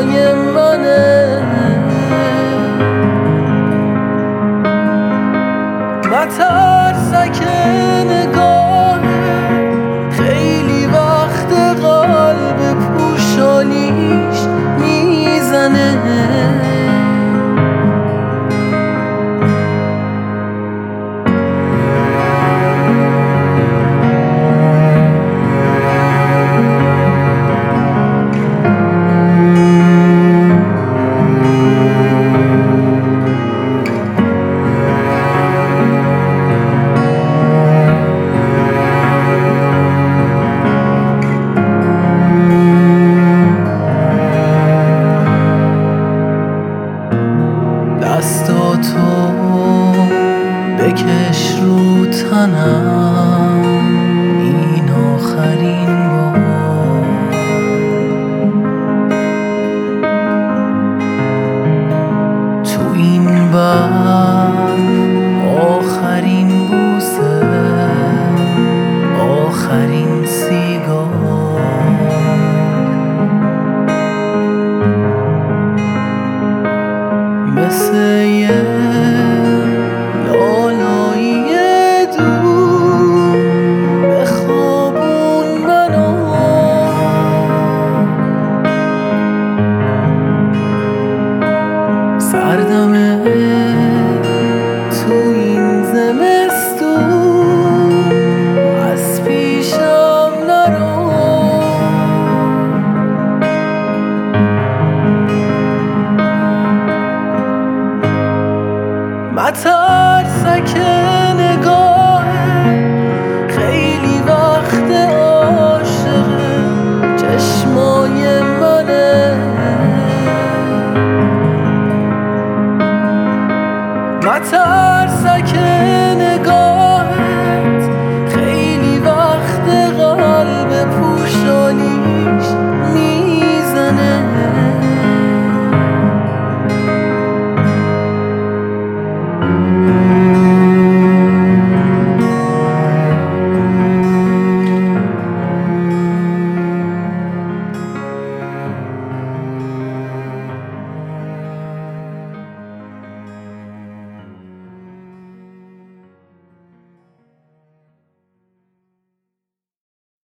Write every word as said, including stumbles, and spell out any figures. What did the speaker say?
چشمای منه، مترسک نگاه خیلی وقت قلب پوشانیش میزنه. دستاتو بکش رو تنم، این آخرین بار. تو این بر آخرین بوسه، آخرین سیگار. مثل یه لالایی دور بخوابون منو، سردمه تو این زمستون، از پیشم نرو. مترسک نگاه خیلی وقت عاشق چشمای منه، مترسک